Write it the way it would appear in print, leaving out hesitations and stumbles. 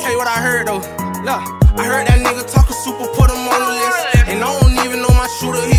tell you what I heard though. Look, I heard that nigga talking super, put him on the list. And I don't even know my shooter, he